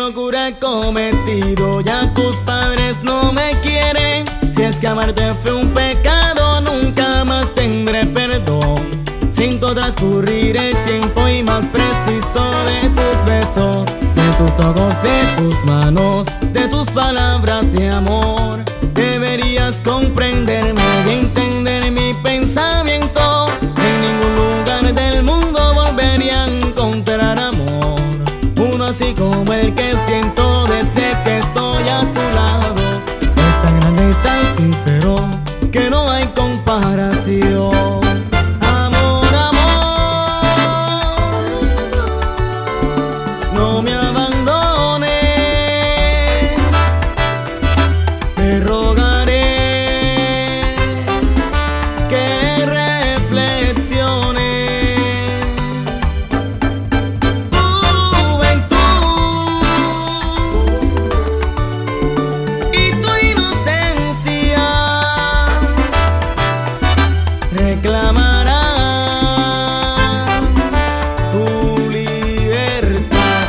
locura he cometido, ya tus padres no me quieren. Si es que amarte fue un pecado, nunca más tendré perdón. Siento transcurrir el tiempo y más preciso de tus besos, de tus ojos, de tus manos, de tus palabras de amor. Deberías comprenderme y entender mi pensamiento. En ningún lugar del mundo volvería a encontrar amor, uno así como el que siento desde que estoy a tu lado. Es tan grande y tan sincero que no hay comparación. Amor, amor, no me abandones, te rogaré que reflexiones. Reclamará tu libertad.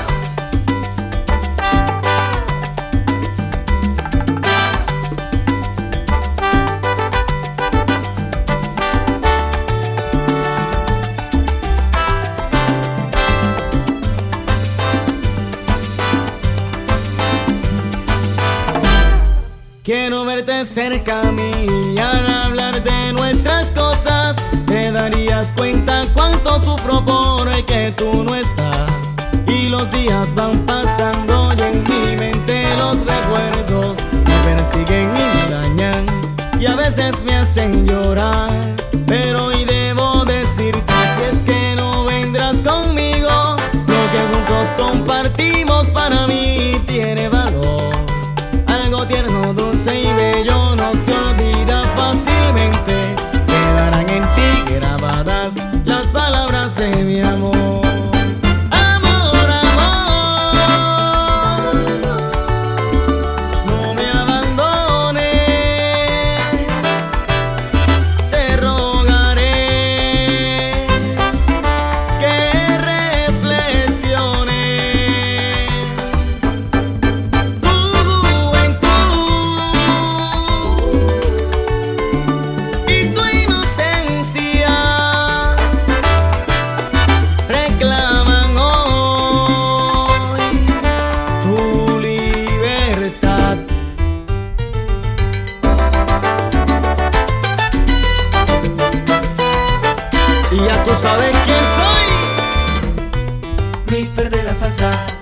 Quiero verte cerca a mí y al hablar de nuestras cosas te darías cuenta cuánto sufro por el que tú no estás. Y los días van pasando y en mi mente los recuerdos me persiguen y me dañan y a veces me hacen llorar. Pero hoy debo decirte, si es que no vendrás conmigo, lo que juntos compartimos para mí tiene valor. Algo tierno, dulce y bello no se olvida fácilmente. Quedarán en ti grabadas las palabras de mi amor. Amor, amor, no me abandones, te rogaré que reflexiones. Y tu inocencia reclaman hoy tu libertad. Y ya tú sabes quién soy, Luis Fer de la salsa.